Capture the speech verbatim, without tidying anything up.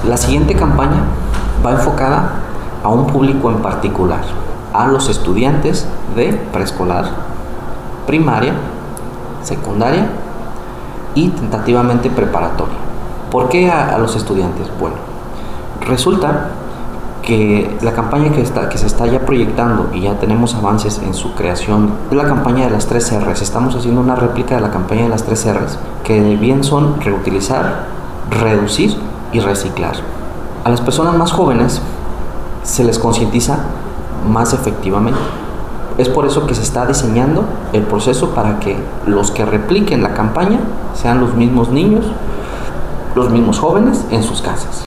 La siguiente campaña va enfocada a un público en particular, a los estudiantes de preescolar, primaria, secundaria y tentativamente preparatoria. ¿Por qué a, a los estudiantes? Bueno, resulta que la campaña que, está, que se está ya proyectando y ya tenemos avances en su creación es la campaña de las tres R's. Estamos haciendo una réplica de la campaña de las tres R's, que bien son reutilizar, reducir y reciclar. A las personas más jóvenes se les concientiza más efectivamente. Es por eso que se está diseñando el proceso para que los que repliquen la campaña sean los mismos niños, los mismos jóvenes en sus casas.